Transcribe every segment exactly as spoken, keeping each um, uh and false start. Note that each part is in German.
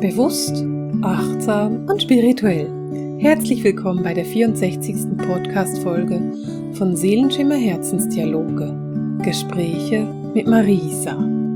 Bewusst, achtsam und spirituell. Herzlich willkommen bei der vierundsechzigsten Podcast-Folge von Seelenschimmer Herzensdialoge. Gespräche mit Marisa.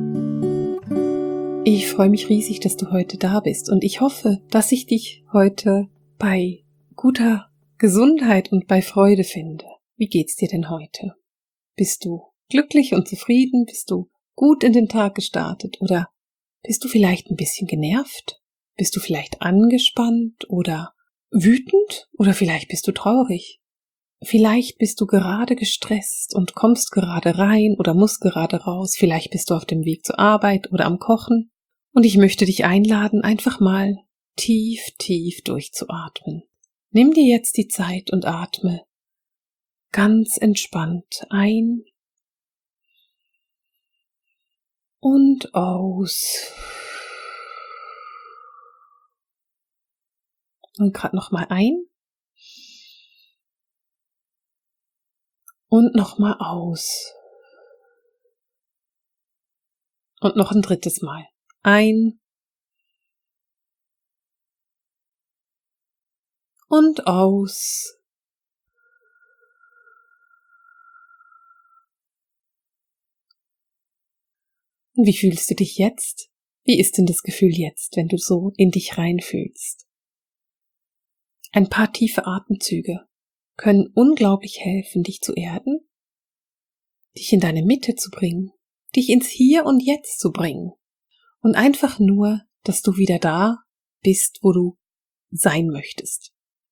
Ich freue mich riesig, dass du heute da bist und ich hoffe, dass ich dich heute bei guter Gesundheit und bei Freude finde. Wie geht's dir denn heute? Bist du glücklich und zufrieden? Bist du gut in den Tag gestartet oder bist du vielleicht ein bisschen genervt? Bist du vielleicht angespannt oder wütend? Oder vielleicht bist du traurig? Vielleicht bist du gerade gestresst und kommst gerade rein oder musst gerade raus. Vielleicht bist du auf dem Weg zur Arbeit oder am Kochen. Und ich möchte dich einladen, einfach mal tief, tief durchzuatmen. Nimm dir jetzt die Zeit und atme ganz entspannt ein und aus. Und gerade nochmal ein. Und nochmal aus. Und noch ein drittes Mal. Ein. Und aus. Und wie fühlst du dich jetzt? Wie ist denn das Gefühl jetzt, wenn du so in dich reinfühlst? Ein paar tiefe Atemzüge können unglaublich helfen, dich zu erden, dich in deine Mitte zu bringen, dich ins Hier und Jetzt zu bringen und einfach nur, dass du wieder da bist, wo du sein möchtest.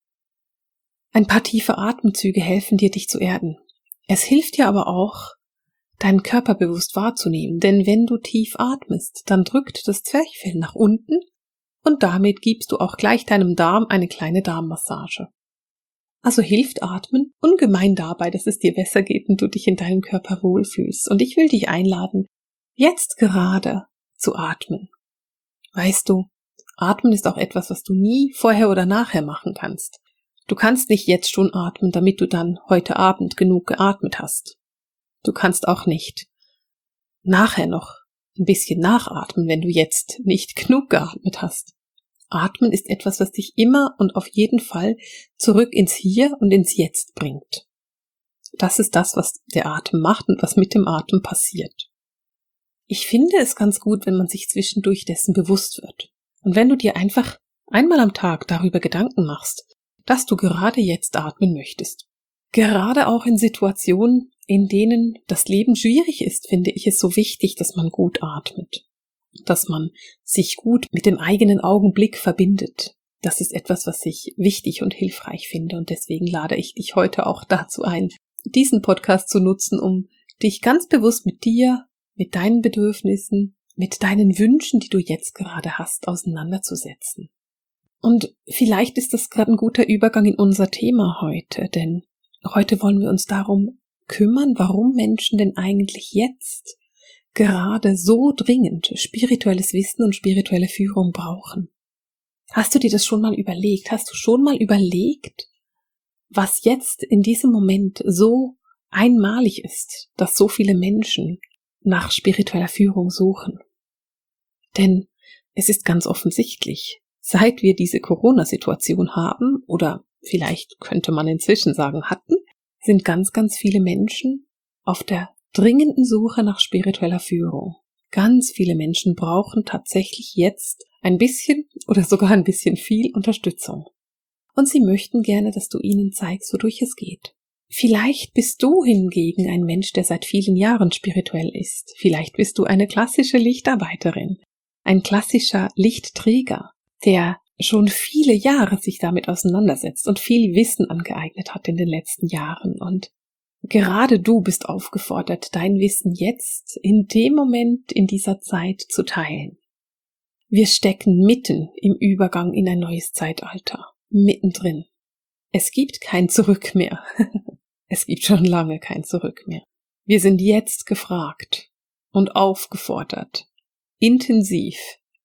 Ein paar tiefe Atemzüge helfen dir, dich zu erden. Es hilft dir aber auch, deinen Körper bewusst wahrzunehmen, denn wenn du tief atmest, dann drückt das Zwerchfell nach unten und damit gibst du auch gleich deinem Darm eine kleine Darmmassage. Also hilft Atmen ungemein dabei, dass es dir besser geht und du dich in deinem Körper wohlfühlst. Und ich will dich einladen, jetzt gerade zu atmen. Weißt du, Atmen ist auch etwas, was du nie vorher oder nachher machen kannst. Du kannst nicht jetzt schon atmen, damit du dann heute Abend genug geatmet hast. Du kannst auch nicht nachher noch ein bisschen nachatmen, wenn du jetzt nicht genug geatmet hast. Atmen ist etwas, was dich immer und auf jeden Fall zurück ins Hier und ins Jetzt bringt. Das ist das, was der Atem macht und was mit dem Atem passiert. Ich finde es ganz gut, wenn man sich zwischendurch dessen bewusst wird. Und wenn du dir einfach einmal am Tag darüber Gedanken machst, dass du gerade jetzt atmen möchtest. Gerade auch in Situationen, in denen das Leben schwierig ist, finde ich es so wichtig, dass man gut atmet. Dass man sich gut mit dem eigenen Augenblick verbindet. Das ist etwas, was ich wichtig und hilfreich finde und deswegen lade ich dich heute auch dazu ein, diesen Podcast zu nutzen, um dich ganz bewusst mit dir, mit deinen Bedürfnissen, mit deinen Wünschen, die du jetzt gerade hast, auseinanderzusetzen. Und vielleicht ist das gerade ein guter Übergang in unser Thema heute, denn heute wollen wir uns darum kümmern, warum Menschen denn eigentlich jetzt gerade so dringend spirituelles Wissen und spirituelle Führung brauchen. Hast du dir das schon mal überlegt? Hast du schon mal überlegt, was jetzt in diesem Moment so einmalig ist, dass so viele Menschen nach spiritueller Führung suchen? Denn es ist ganz offensichtlich, seit wir diese Corona-Situation haben, oder vielleicht könnte man inzwischen sagen hatten, sind ganz, ganz viele Menschen auf der dringenden Suche nach spiritueller Führung. Ganz viele Menschen brauchen tatsächlich jetzt ein bisschen oder sogar ein bisschen viel Unterstützung. Und sie möchten gerne, dass du ihnen zeigst, wodurch es geht. Vielleicht bist du hingegen ein Mensch, der seit vielen Jahren spirituell ist. Vielleicht bist du eine klassische Lichtarbeiterin, ein klassischer Lichtträger, der schon viele Jahre sich damit auseinandersetzt und viel Wissen angeeignet hat in den letzten Jahren. Und gerade du bist aufgefordert, dein Wissen jetzt, in dem Moment, in dieser Zeit zu teilen. Wir stecken mitten im Übergang in ein neues Zeitalter, mittendrin. Es gibt kein Zurück mehr. Es gibt schon lange kein Zurück mehr. Wir sind jetzt gefragt und aufgefordert, intensiv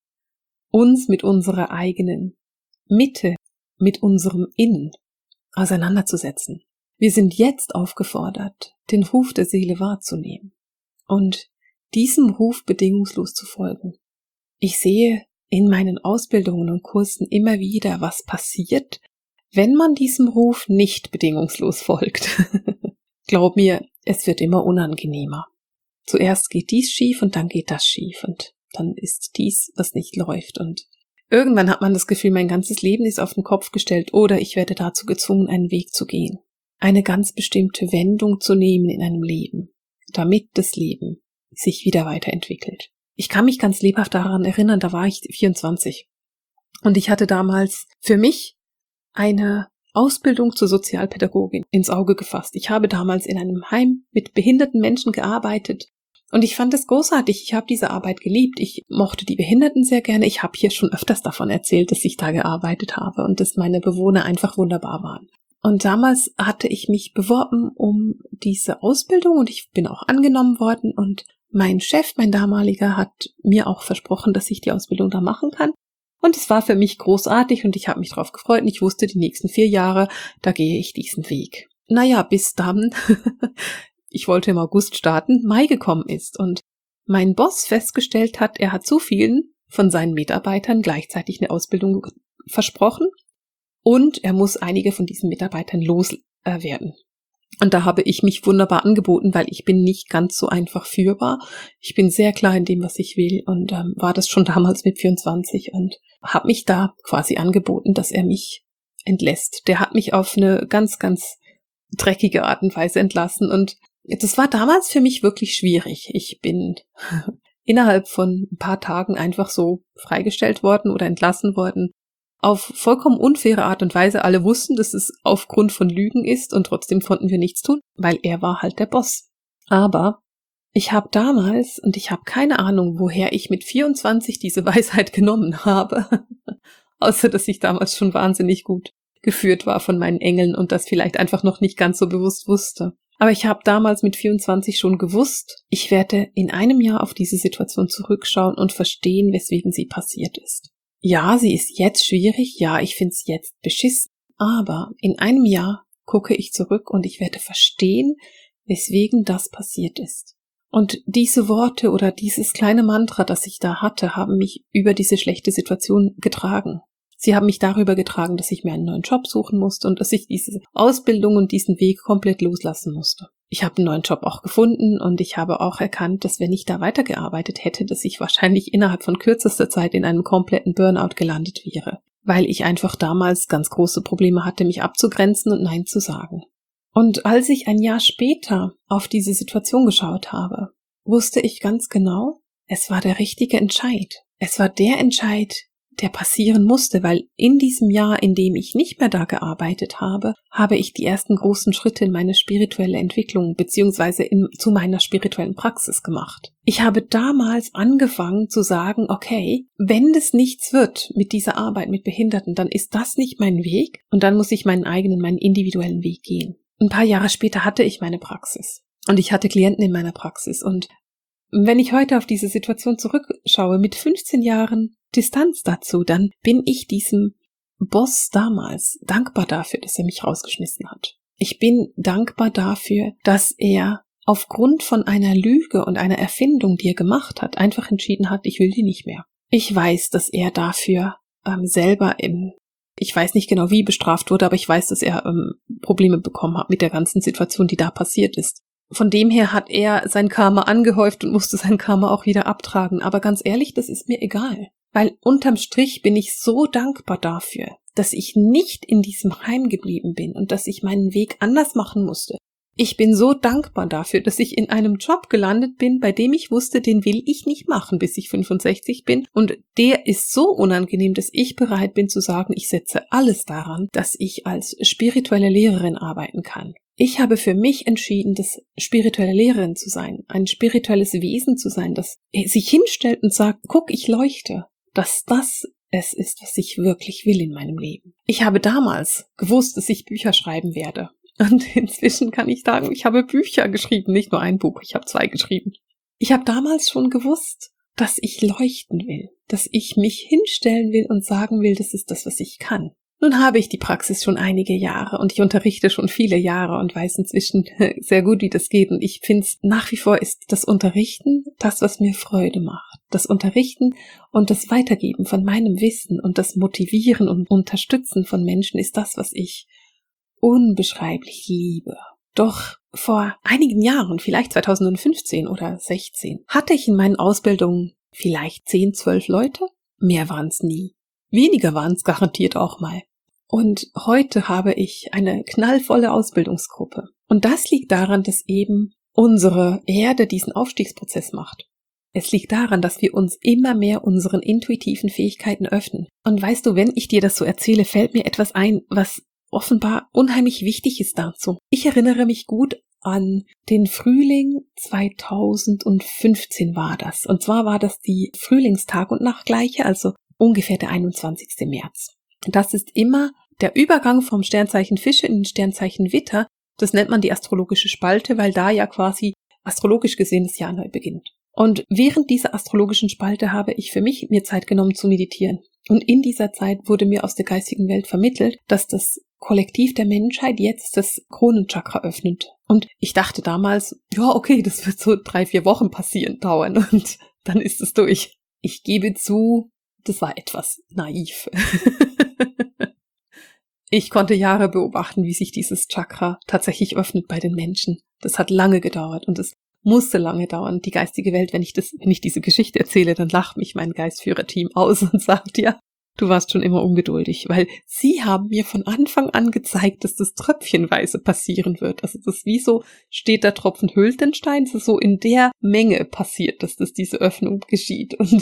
uns mit unserer eigenen Mitte, mit unserem Innen auseinanderzusetzen. Wir sind jetzt aufgefordert, den Ruf der Seele wahrzunehmen und diesem Ruf bedingungslos zu folgen. Ich sehe in meinen Ausbildungen und Kursen immer wieder, was passiert, wenn man diesem Ruf nicht bedingungslos folgt. Glaub mir, es wird immer unangenehmer. Zuerst geht dies schief und dann geht das schief und dann ist dies, was nicht läuft. Und irgendwann hat man das Gefühl, mein ganzes Leben ist auf den Kopf gestellt oder ich werde dazu gezwungen, einen Weg zu gehen. Eine ganz bestimmte Wendung zu nehmen in einem Leben, damit das Leben sich wieder weiterentwickelt. Ich kann mich ganz lebhaft daran erinnern, da war ich vierundzwanzig und ich hatte damals für mich eine Ausbildung zur Sozialpädagogin ins Auge gefasst. Ich habe damals in einem Heim mit behinderten Menschen gearbeitet und ich fand es großartig. Ich habe diese Arbeit geliebt. Ich mochte die Behinderten sehr gerne. Ich habe hier schon öfters davon erzählt, dass ich da gearbeitet habe und dass meine Bewohner einfach wunderbar waren. Und damals hatte ich mich beworben um diese Ausbildung und ich bin auch angenommen worden und mein Chef, mein damaliger, hat mir auch versprochen, dass ich die Ausbildung da machen kann. Und es war für mich großartig und ich habe mich drauf gefreut und ich wusste, die nächsten vier Jahre, da gehe ich diesen Weg. Naja, bis dann, ich wollte im August starten, Mai gekommen ist und mein Boss festgestellt hat, er hat zu vielen von seinen Mitarbeitern gleichzeitig eine Ausbildung versprochen und er muss einige von diesen Mitarbeitern loswerden. Und da habe ich mich wunderbar angeboten, weil ich bin nicht ganz so einfach führbar. Ich bin sehr klar in dem, was ich will und ähm, war das schon damals mit vierundzwanzig und habe mich da quasi angeboten, dass er mich entlässt. Der hat mich auf eine ganz, ganz dreckige Art und Weise entlassen und das war damals für mich wirklich schwierig. Ich bin innerhalb von ein paar Tagen einfach so freigestellt worden oder entlassen worden. Auf vollkommen unfaire Art und Weise. Alle wussten, dass es aufgrund von Lügen ist und trotzdem konnten wir nichts tun, weil er war halt der Boss. Aber ich habe damals, und ich habe keine Ahnung, woher ich mit vierundzwanzig diese Weisheit genommen habe, außer dass ich damals schon wahnsinnig gut geführt war von meinen Engeln und das vielleicht einfach noch nicht ganz so bewusst wusste. Aber ich habe damals mit vierundzwanzig schon gewusst, ich werde in einem Jahr auf diese Situation zurückschauen und verstehen, weswegen sie passiert ist. Ja, sie ist jetzt schwierig, ja, ich find's jetzt beschissen, aber in einem Jahr gucke ich zurück und ich werde verstehen, weswegen das passiert ist. Und diese Worte oder dieses kleine Mantra, das ich da hatte, haben mich über diese schlechte Situation getragen. Sie haben mich darüber getragen, dass ich mir einen neuen Job suchen musste und dass ich diese Ausbildung und diesen Weg komplett loslassen musste. Ich habe einen neuen Job auch gefunden und ich habe auch erkannt, dass wenn ich da weitergearbeitet hätte, dass ich wahrscheinlich innerhalb von kürzester Zeit in einem kompletten Burnout gelandet wäre, weil ich einfach damals ganz große Probleme hatte, mich abzugrenzen und Nein zu sagen. Und als ich ein Jahr später auf diese Situation geschaut habe, wusste ich ganz genau, es war der richtige Entscheid. Es war der Entscheid, der passieren musste, weil in diesem Jahr, in dem ich nicht mehr da gearbeitet habe, habe ich die ersten großen Schritte in meine spirituelle Entwicklung beziehungsweise in, zu meiner spirituellen Praxis gemacht. Ich habe damals angefangen zu sagen, okay, wenn das nichts wird mit dieser Arbeit mit Behinderten, dann ist das nicht mein Weg und dann muss ich meinen eigenen, meinen individuellen Weg gehen. Ein paar Jahre später hatte ich meine Praxis und ich hatte Klienten in meiner Praxis und wenn ich heute auf diese Situation zurückschaue, mit fünfzehn Jahren Distanz dazu, dann bin ich diesem Boss damals dankbar dafür, dass er mich rausgeschmissen hat. Ich bin dankbar dafür, dass er aufgrund von einer Lüge und einer Erfindung, die er gemacht hat, einfach entschieden hat, ich will die nicht mehr. Ich weiß, dass er dafür ähm, selber im, ich weiß nicht genau wie bestraft wurde, aber ich weiß, dass er ähm, Probleme bekommen hat mit der ganzen Situation, die da passiert ist. Von dem her hat er sein Karma angehäuft und musste sein Karma auch wieder abtragen. Aber ganz ehrlich, das ist mir egal. Weil unterm Strich bin ich so dankbar dafür, dass ich nicht in diesem Heim geblieben bin und dass ich meinen Weg anders machen musste. Ich bin so dankbar dafür, dass ich in einem Job gelandet bin, bei dem ich wusste, den will ich nicht machen, bis ich fünfundsechzig bin. Und der ist so unangenehm, dass ich bereit bin zu sagen, ich setze alles daran, dass ich als spirituelle Lehrerin arbeiten kann. Ich habe für mich entschieden, das spirituelle Lehrerin zu sein, ein spirituelles Wesen zu sein, das sich hinstellt und sagt, guck, ich leuchte, dass das es ist, was ich wirklich will in meinem Leben. Ich habe damals gewusst, dass ich Bücher schreiben werde. Und inzwischen kann ich sagen, ich habe Bücher geschrieben, nicht nur ein Buch, ich habe zwei geschrieben. Ich habe damals schon gewusst, dass ich leuchten will, dass ich mich hinstellen will und sagen will, das ist das, was ich kann. Nun habe ich die Praxis schon einige Jahre und ich unterrichte schon viele Jahre und weiß inzwischen sehr gut, wie das geht. Und ich finde, nach wie vor ist das Unterrichten das, was mir Freude macht. Das Unterrichten und das Weitergeben von meinem Wissen und das Motivieren und Unterstützen von Menschen ist das, was ich unbeschreiblich liebe. Doch vor einigen Jahren, vielleicht zweitausendfünfzehn oder sechzehn, hatte ich in meinen Ausbildungen vielleicht zehn, zwölf Leute. Mehr waren es nie. Weniger waren es garantiert auch mal. Und heute habe ich eine knallvolle Ausbildungsgruppe. Und das liegt daran, dass eben unsere Erde diesen Aufstiegsprozess macht. Es liegt daran, dass wir uns immer mehr unseren intuitiven Fähigkeiten öffnen. Und weißt du, wenn ich dir das so erzähle, fällt mir etwas ein, was offenbar unheimlich wichtig ist dazu. Ich erinnere mich gut an den Frühling zweitausendfünfzehn war das. Und zwar war das die Frühlingstag- und Nachtgleiche, also ungefähr der einundzwanzigste März. Das ist immer der Übergang vom Sternzeichen Fische in den Sternzeichen Widder. Das nennt man die astrologische Spalte, weil da ja quasi astrologisch gesehen das Jahr neu beginnt. Und während dieser astrologischen Spalte habe ich für mich mir Zeit genommen zu meditieren. Und in dieser Zeit wurde mir aus der geistigen Welt vermittelt, dass das Kollektiv der Menschheit jetzt das Kronenchakra öffnet. Und ich dachte damals, ja okay, das wird so drei, vier Wochen passieren, dauern und dann ist es durch. Ich gebe zu, das war etwas naiv. Ich konnte Jahre beobachten, wie sich dieses Chakra tatsächlich öffnet bei den Menschen. Das hat lange gedauert und es musste lange dauern. Die geistige Welt, wenn ich das, wenn ich diese Geschichte erzähle, dann lacht mich mein Geistführerteam aus und sagt, ja, du warst schon immer ungeduldig, weil sie haben mir von Anfang an gezeigt, dass das tröpfchenweise passieren wird. Also das wie so steht der Tropfen hüllt den Stein, es ist so in der Menge passiert, dass das diese Öffnung geschieht. Und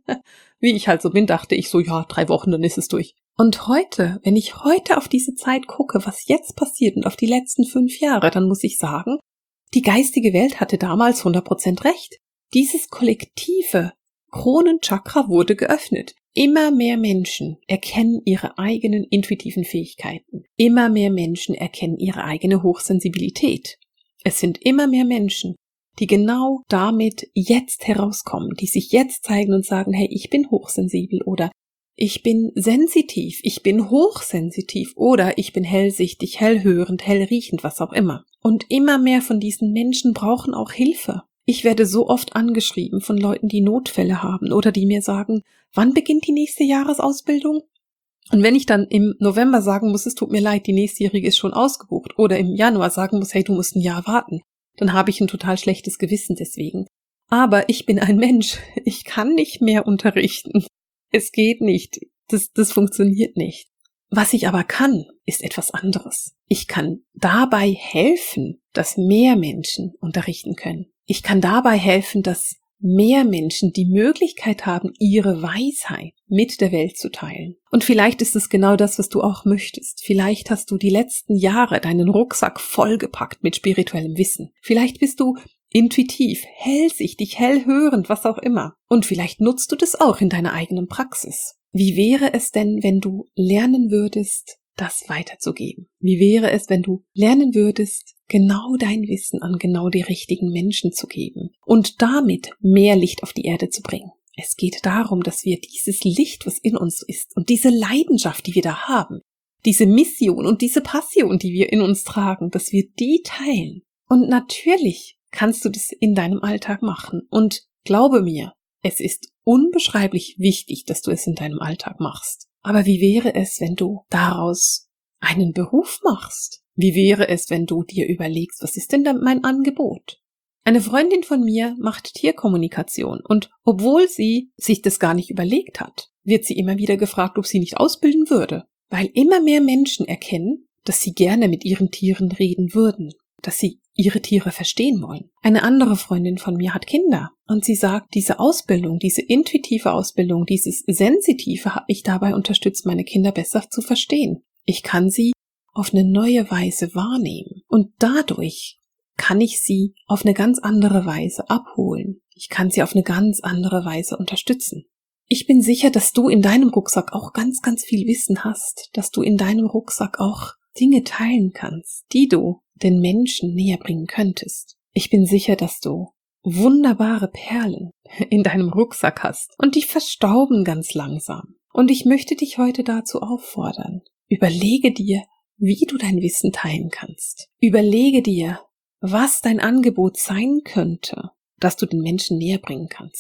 wie ich halt so bin, dachte ich so, ja, drei Wochen, dann ist es durch. Und heute, wenn ich heute auf diese Zeit gucke, was jetzt passiert und auf die letzten fünf Jahre, dann muss ich sagen, die geistige Welt hatte damals hundert Prozent recht. Dieses kollektive Kronenchakra wurde geöffnet. Immer mehr Menschen erkennen ihre eigenen intuitiven Fähigkeiten. Immer mehr Menschen erkennen ihre eigene Hochsensibilität. Es sind immer mehr Menschen, die genau damit jetzt herauskommen, die sich jetzt zeigen und sagen, hey, ich bin hochsensibel oder ich bin sensitiv, ich bin hochsensitiv oder ich bin hellsichtig, hellhörend, hellriechend, was auch immer. Und immer mehr von diesen Menschen brauchen auch Hilfe. Ich werde so oft angeschrieben von Leuten, die Notfälle haben oder die mir sagen, wann beginnt die nächste Jahresausbildung? Und wenn ich dann im November sagen muss, es tut mir leid, die nächstjährige ist schon ausgebucht oder im Januar sagen muss, hey, du musst ein Jahr warten, dann habe ich ein total schlechtes Gewissen deswegen. Aber ich bin ein Mensch, ich kann nicht mehr unterrichten. Es geht nicht. Das, das funktioniert nicht. Was ich aber kann, ist etwas anderes. Ich kann dabei helfen, dass mehr Menschen unterrichten können. Ich kann dabei helfen, dass mehr Menschen die Möglichkeit haben, ihre Weisheit mit der Welt zu teilen. Und vielleicht ist es genau das, was du auch möchtest. Vielleicht hast du die letzten Jahre deinen Rucksack vollgepackt mit spirituellem Wissen. Vielleicht bist du intuitiv, hellsichtig, hellhörend, was auch immer. Und vielleicht nutzt du das auch in deiner eigenen Praxis. Wie wäre es denn, wenn du lernen würdest, das weiterzugeben? Wie wäre es, wenn du lernen würdest, genau dein Wissen an genau die richtigen Menschen zu geben und damit mehr Licht auf die Erde zu bringen? Es geht darum, dass wir dieses Licht, was in uns ist und diese Leidenschaft, die wir da haben, diese Mission und diese Passion, die wir in uns tragen, dass wir die teilen. Und natürlich kannst du das in deinem Alltag machen. Und glaube mir, es ist unbeschreiblich wichtig, dass du es in deinem Alltag machst. Aber wie wäre es, wenn du daraus einen Beruf machst? Wie wäre es, wenn du dir überlegst, was ist denn da mein Angebot? Eine Freundin von mir macht Tierkommunikation und obwohl sie sich das gar nicht überlegt hat, wird sie immer wieder gefragt, ob sie nicht ausbilden würde. Weil immer mehr Menschen erkennen, dass sie gerne mit ihren Tieren reden würden, dass sie ihre Tiere verstehen wollen. Eine andere Freundin von mir hat Kinder und sie sagt, diese Ausbildung, diese intuitive Ausbildung, dieses Sensitive hat mich dabei unterstützt, meine Kinder besser zu verstehen. Ich kann sie auf eine neue Weise wahrnehmen und dadurch kann ich sie auf eine ganz andere Weise abholen. Ich kann sie auf eine ganz andere Weise unterstützen. Ich bin sicher, dass du in deinem Rucksack auch ganz, ganz viel Wissen hast, dass du in deinem Rucksack auch Dinge teilen kannst, die du den Menschen näher bringen könntest. Ich bin sicher, dass du wunderbare Perlen in deinem Rucksack hast und die verstauben ganz langsam. Und ich möchte dich heute dazu auffordern. Überlege dir, wie du dein Wissen teilen kannst. Überlege dir, was dein Angebot sein könnte, das du den Menschen näher bringen kannst.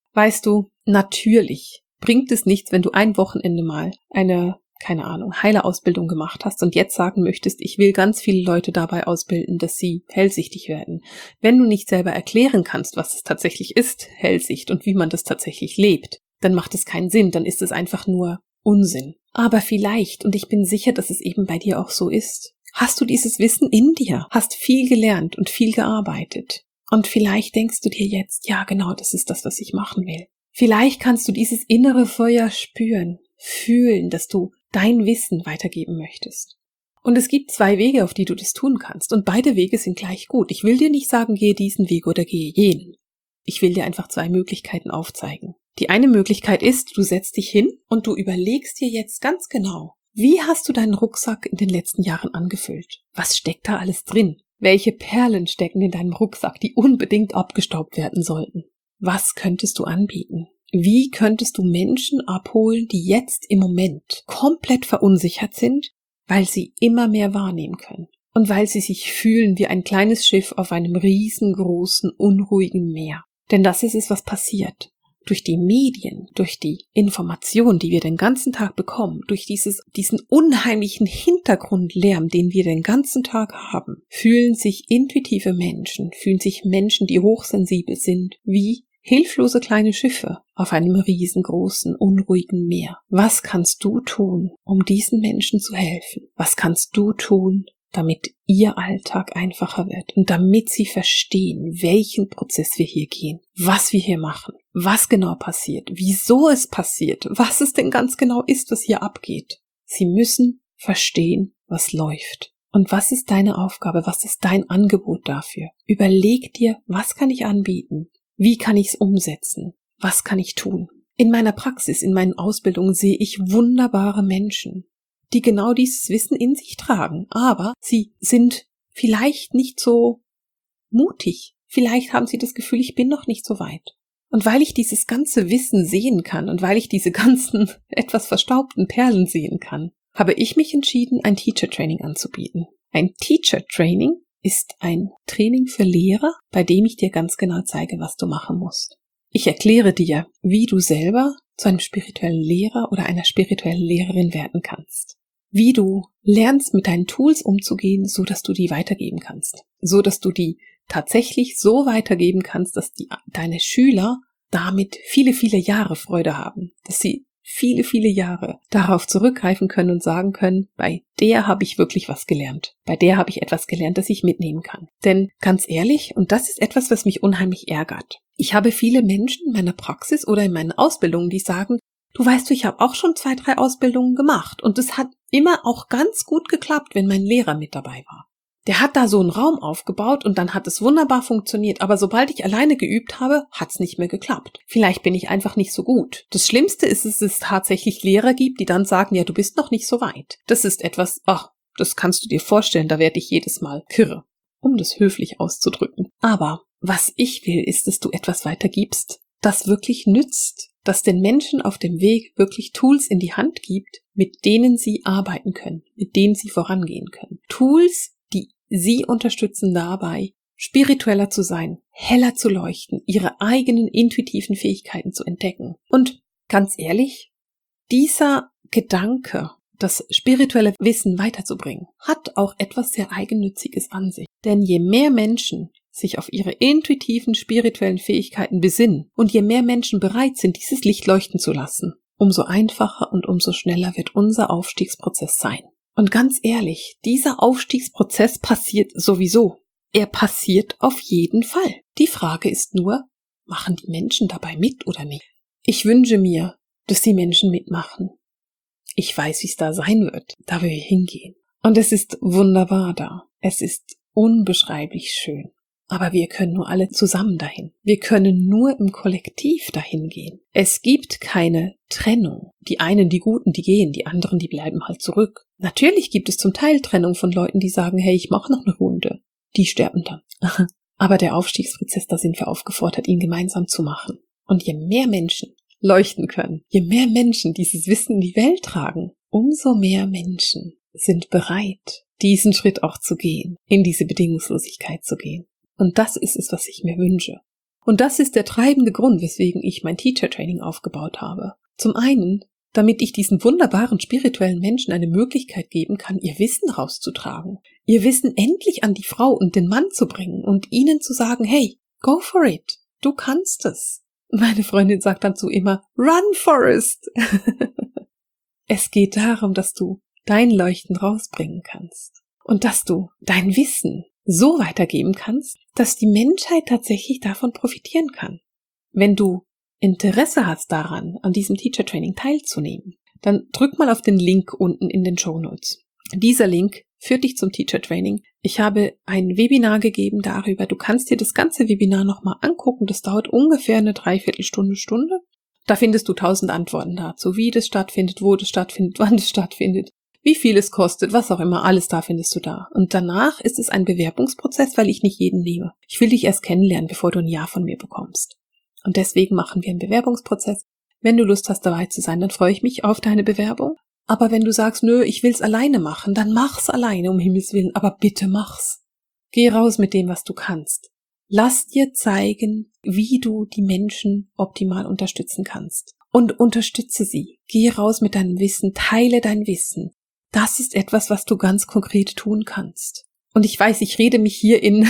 Weißt du, natürlich bringt es nichts, wenn du ein Wochenende mal eine, keine Ahnung, Heilerausbildung gemacht hast und jetzt sagen möchtest, ich will ganz viele Leute dabei ausbilden, dass sie hellsichtig werden. Wenn du nicht selber erklären kannst, was es tatsächlich ist, Hellsicht, und wie man das tatsächlich lebt, dann macht es keinen Sinn, dann ist es einfach nur Unsinn. Aber vielleicht, und ich bin sicher, dass es eben bei dir auch so ist, hast du dieses Wissen in dir, hast viel gelernt und viel gearbeitet. Und vielleicht denkst du dir jetzt, ja genau, das ist das, was ich machen will. Vielleicht kannst du dieses innere Feuer spüren, fühlen, dass du dein Wissen weitergeben möchtest. Und es gibt zwei Wege, auf die du das tun kannst. Und beide Wege sind gleich gut. Ich will dir nicht sagen, gehe diesen Weg oder gehe jenen. Ich will dir einfach zwei Möglichkeiten aufzeigen. Die eine Möglichkeit ist, du setzt dich hin und du überlegst dir jetzt ganz genau, wie hast du deinen Rucksack in den letzten Jahren angefüllt? Was steckt da alles drin? Welche Perlen stecken in deinem Rucksack, die unbedingt abgestaubt werden sollten? Was könntest du anbieten? Wie könntest du Menschen abholen, die jetzt im Moment komplett verunsichert sind, weil sie immer mehr wahrnehmen können und weil sie sich fühlen wie ein kleines Schiff auf einem riesengroßen, unruhigen Meer? Denn das ist es, was passiert. Durch die Medien, durch die Information, die wir den ganzen Tag bekommen, durch dieses, diesen unheimlichen Hintergrundlärm, den wir den ganzen Tag haben, fühlen sich intuitive Menschen, fühlen sich Menschen, die hochsensibel sind, wie hilflose kleine Schiffe auf einem riesengroßen, unruhigen Meer. Was kannst du tun, um diesen Menschen zu helfen? Was kannst du tun, damit ihr Alltag einfacher wird und damit sie verstehen, welchen Prozess wir hier gehen, was wir hier machen, was genau passiert, wieso es passiert, was es denn ganz genau ist, was hier abgeht. Sie müssen verstehen, was läuft. Und was ist deine Aufgabe, was ist dein Angebot dafür? Überleg dir, was kann ich anbieten? Wie kann ich es umsetzen? Was kann ich tun? In meiner Praxis, in meinen Ausbildungen sehe ich wunderbare Menschen, die genau dieses Wissen in sich tragen, aber sie sind vielleicht nicht so mutig. Vielleicht haben sie das Gefühl, ich bin noch nicht so weit. Und weil ich dieses ganze Wissen sehen kann und weil ich diese ganzen etwas verstaubten Perlen sehen kann, habe ich mich entschieden, ein Teacher Training anzubieten. Ein Teacher Training ist ein Training für Lehrer, bei dem ich dir ganz genau zeige, was du machen musst. Ich erkläre dir, wie du selber zu einem spirituellen Lehrer oder einer spirituellen Lehrerin werden kannst. Wie du lernst, mit deinen Tools umzugehen, so dass du die weitergeben kannst. So dass du die tatsächlich so weitergeben kannst, dass die, deine Schüler damit viele, viele Jahre Freude haben. Dass sie viele, viele Jahre darauf zurückgreifen können und sagen können, bei der habe ich wirklich was gelernt. Bei der habe ich etwas gelernt, das ich mitnehmen kann. Denn ganz ehrlich, und das ist etwas, was mich unheimlich ärgert. Ich habe viele Menschen in meiner Praxis oder in meinen Ausbildungen, die sagen, du weißt du, ich habe auch schon zwei, drei Ausbildungen gemacht und es hat immer auch ganz gut geklappt, wenn mein Lehrer mit dabei war. Der hat da so einen Raum aufgebaut und dann hat es wunderbar funktioniert, aber sobald ich alleine geübt habe, hat's nicht mehr geklappt. Vielleicht bin ich einfach nicht so gut. Das Schlimmste ist, dass es tatsächlich Lehrer gibt, die dann sagen, ja, du bist noch nicht so weit. Das ist etwas, ach, das kannst du dir vorstellen, da werde ich jedes Mal kirre, um das höflich auszudrücken. Aber was ich will, ist, dass du etwas weitergibst, das wirklich nützt, das den Menschen auf dem Weg wirklich Tools in die Hand gibt, mit denen sie arbeiten können, mit denen sie vorangehen können. Tools, die sie unterstützen dabei, spiritueller zu sein, heller zu leuchten, ihre eigenen intuitiven Fähigkeiten zu entdecken. Und ganz ehrlich, dieser Gedanke, das spirituelle Wissen weiterzubringen, hat auch etwas sehr Eigennütziges an sich. Denn je mehr Menschen sich auf ihre intuitiven spirituellen Fähigkeiten besinnen und je mehr Menschen bereit sind, dieses Licht leuchten zu lassen, umso einfacher und umso schneller wird unser Aufstiegsprozess sein. Und ganz ehrlich, dieser Aufstiegsprozess passiert sowieso. Er passiert auf jeden Fall. Die Frage ist nur, machen die Menschen dabei mit oder nicht? Ich wünsche mir, dass die Menschen mitmachen. Ich weiß, wie es da sein wird. Da will ich hingehen. Und es ist wunderbar da. Es ist unbeschreiblich schön. Aber wir können nur alle zusammen dahin. Wir können nur im Kollektiv dahin gehen. Es gibt keine Trennung. Die einen, die Guten, die gehen, die anderen, die bleiben halt zurück. Natürlich gibt es zum Teil Trennung von Leuten, die sagen, hey, ich mache noch eine Runde. Die sterben dann. Aber der Aufstiegsprozess, da sind wir aufgefordert, ihn gemeinsam zu machen. Und je mehr Menschen leuchten können, je mehr Menschen dieses Wissen in die Welt tragen, umso mehr Menschen sind bereit, diesen Schritt auch zu gehen, in diese Bedingungslosigkeit zu gehen. Und das ist es, was ich mir wünsche. Und das ist der treibende Grund, weswegen ich mein Teacher Training aufgebaut habe. Zum einen, damit ich diesen wunderbaren spirituellen Menschen eine Möglichkeit geben kann, ihr Wissen rauszutragen, ihr Wissen endlich an die Frau und den Mann zu bringen und ihnen zu sagen, hey, go for it, du kannst es. Meine Freundin sagt dazu immer, run, Forrest. Es geht darum, dass du dein Leuchten rausbringen kannst und dass du dein Wissen so weitergeben kannst, dass die Menschheit tatsächlich davon profitieren kann. Wenn du Interesse hast daran, an diesem Teacher Training teilzunehmen, dann drück mal auf den Link unten in den Shownotes. Dieser Link führt dich zum Teacher Training. Ich habe ein Webinar gegeben darüber. Du kannst dir das ganze Webinar nochmal angucken. Das dauert ungefähr eine Dreiviertelstunde, Stunde. Da findest du tausend Antworten dazu, wie das stattfindet, wo das stattfindet, wann das stattfindet, wie viel es kostet, was auch immer, alles da findest du da. Und danach ist es ein Bewerbungsprozess, weil ich nicht jeden nehme. Ich will dich erst kennenlernen, bevor du ein Ja von mir bekommst. Und deswegen machen wir einen Bewerbungsprozess. Wenn du Lust hast, dabei zu sein, dann freue ich mich auf deine Bewerbung. Aber wenn du sagst, nö, ich will's alleine machen, dann mach's alleine, um Himmels Willen. Aber bitte mach's. Geh raus mit dem, was du kannst. Lass dir zeigen, wie du die Menschen optimal unterstützen kannst. Und unterstütze sie. Geh raus mit deinem Wissen, teile dein Wissen. Das ist etwas, was du ganz konkret tun kannst. Und ich weiß, ich rede mich hier in,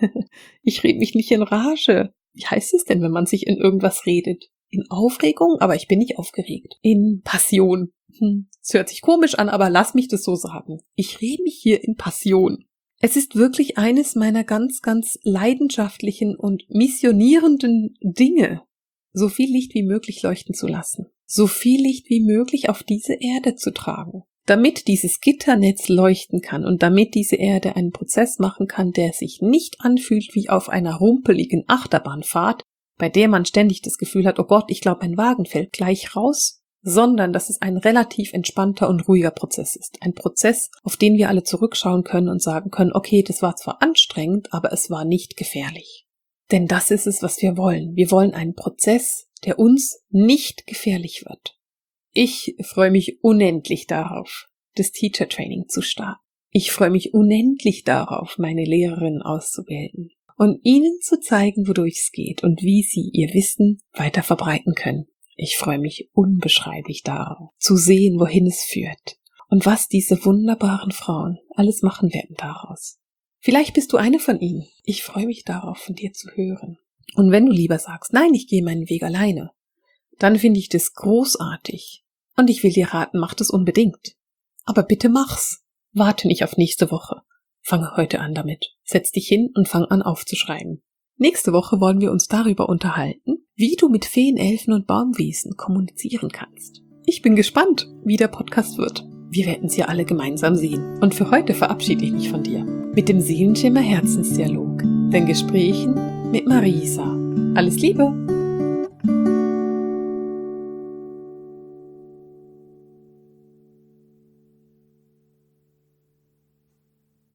ich rede mich nicht in Rage. Wie heißt es denn, wenn man sich in irgendwas redet? In Aufregung? Aber ich bin nicht aufgeregt. In Passion. Hm, es hört sich komisch an, aber lass mich das so sagen. Ich rede mich hier in Passion. Es ist wirklich eines meiner ganz, ganz leidenschaftlichen und missionierenden Dinge, so viel Licht wie möglich leuchten zu lassen. So viel Licht wie möglich auf diese Erde zu tragen. Damit dieses Gitternetz leuchten kann und damit diese Erde einen Prozess machen kann, der sich nicht anfühlt wie auf einer rumpeligen Achterbahnfahrt, bei der man ständig das Gefühl hat, oh Gott, ich glaube, ein Wagen fällt gleich raus, sondern dass es ein relativ entspannter und ruhiger Prozess ist. Ein Prozess, auf den wir alle zurückschauen können und sagen können, okay, das war zwar anstrengend, aber es war nicht gefährlich. Denn das ist es, was wir wollen. Wir wollen einen Prozess, der uns nicht gefährlich wird. Ich freue mich unendlich darauf, das Teacher Training zu starten. Ich freue mich unendlich darauf, meine Lehrerinnen auszubilden und ihnen zu zeigen, wodurch es geht und wie sie ihr Wissen weiter verbreiten können. Ich freue mich unbeschreiblich darauf, zu sehen, wohin es führt und was diese wunderbaren Frauen alles machen werden daraus. Vielleicht bist du eine von ihnen. Ich freue mich darauf, von dir zu hören. Und wenn du lieber sagst, nein, ich gehe meinen Weg alleine, dann finde ich das großartig. Und ich will dir raten, mach das unbedingt. Aber bitte mach's. Warte nicht auf nächste Woche. Fange heute an damit. Setz dich hin und fang an aufzuschreiben. Nächste Woche wollen wir uns darüber unterhalten, wie du mit Feen, Elfen und Baumwesen kommunizieren kannst. Ich bin gespannt, wie der Podcast wird. Wir werden sie alle gemeinsam sehen. Und für heute verabschiede ich mich von dir mit dem Seelenschimmer Herzensdialog, den Gesprächen mit Marisa. Alles Liebe!